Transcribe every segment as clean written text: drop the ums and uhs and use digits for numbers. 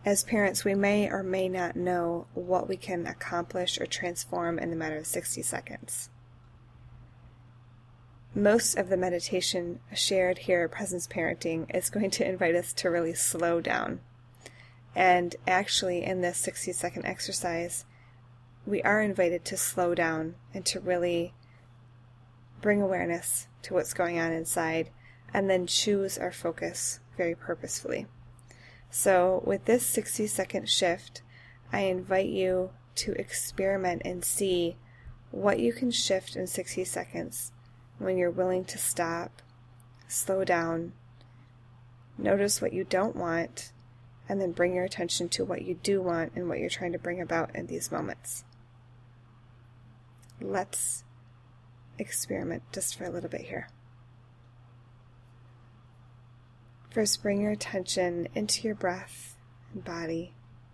As parents, we may or may not know what we can accomplish or transform in the matter of 60 seconds. Most of the meditation shared here at Presence Parenting is going to invite us to really slow down. And actually, in this 60-second exercise, we are invited to slow down and to really bring awareness to what's going on inside, and then choose our focus very purposefully. So with this 60-second shift, I invite you to experiment and see what you can shift in 60 seconds when you're willing to stop, slow down, notice what you don't want, and then bring your attention to what you do want and what you're trying to bring about in these moments. Let's experiment just for a little bit here. First, bring your attention into your breath and body,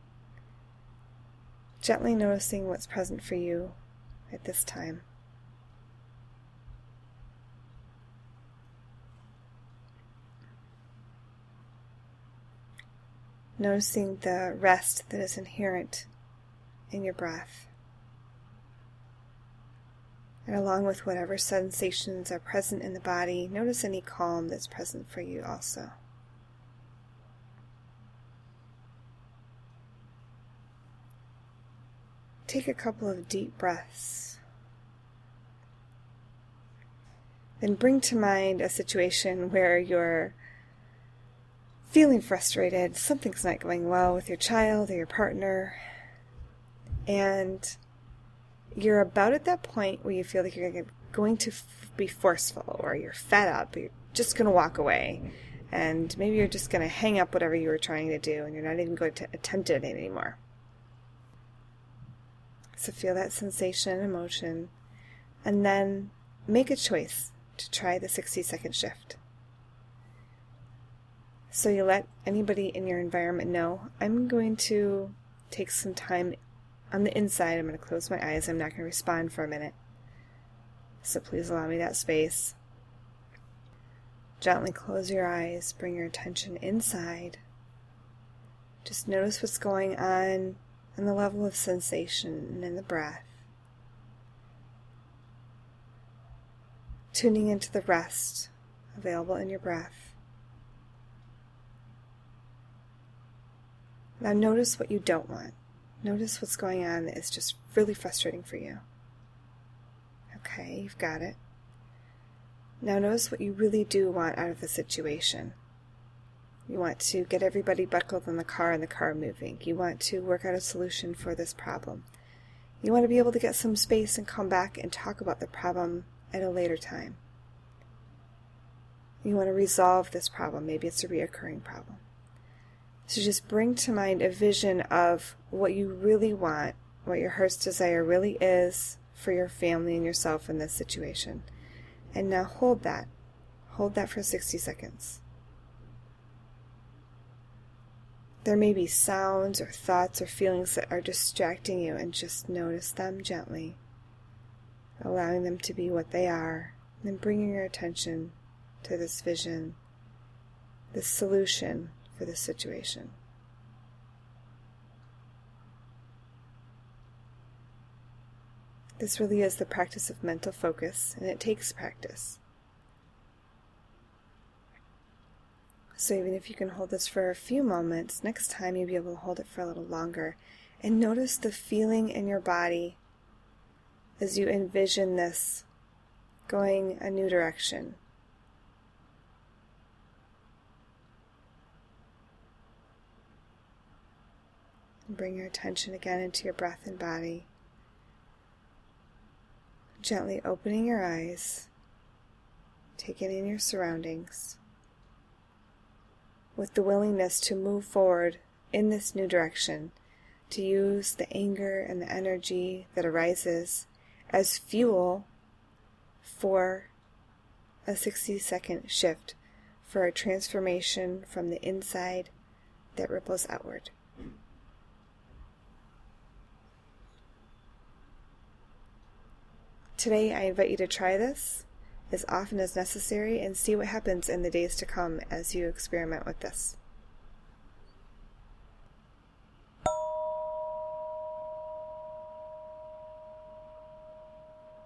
gently noticing what's present for you at this time. Noticing the rest that is inherent in your breath. And along with whatever sensations are present in the body, notice any calm that's present for you also. Take a couple of deep breaths. Then bring to mind a situation where you're feeling frustrated, something's not going well with your child or your partner, and you're about at that point where you feel like you're going to be forceful, or you're fed up, or you're just going to walk away, and maybe you're just going to hang up whatever you were trying to do, and you're not even going to attempt it anymore. So feel that sensation and emotion, and then make a choice to try the 60-second shift. So you let anybody in your environment know, I'm going to take some time on the inside. I'm going to close my eyes. I'm not going to respond for a minute. So please allow me that space. Gently close your eyes. Bring your attention inside. Just notice what's going on and the level of sensation in the breath. Tuning into the rest available in your breath. Now notice what you don't want. Notice what's going on that is just really frustrating for you. Okay, you've got it. Now notice what you really do want out of the situation. You want to get everybody buckled in the car and the car moving. You want to work out a solution for this problem. You want to be able to get some space and come back and talk about the problem at a later time. You want to resolve this problem. Maybe it's a reoccurring problem. So just bring to mind a vision of what you really want, what your heart's desire really is for your family and yourself in this situation. And now hold that. Hold that for 60 seconds. There may be sounds or thoughts or feelings that are distracting you, and just notice them gently, allowing them to be what they are, and then bringing your attention to this vision, this solution for this situation. This really is the practice of mental focus, and it takes practice. So even if you can hold this for a few moments, next time you'll be able to hold it for a little longer. And notice the feeling in your body as you envision this going a new direction. And bring your attention again into your breath and body. Gently opening your eyes, taking in your surroundings, with the willingness to move forward in this new direction, to use the anger and the energy that arises as fuel for a 60-second shift, for a transformation from the inside that ripples outward. Today, I invite you to try this as often as necessary and see what happens in the days to come as you experiment with this.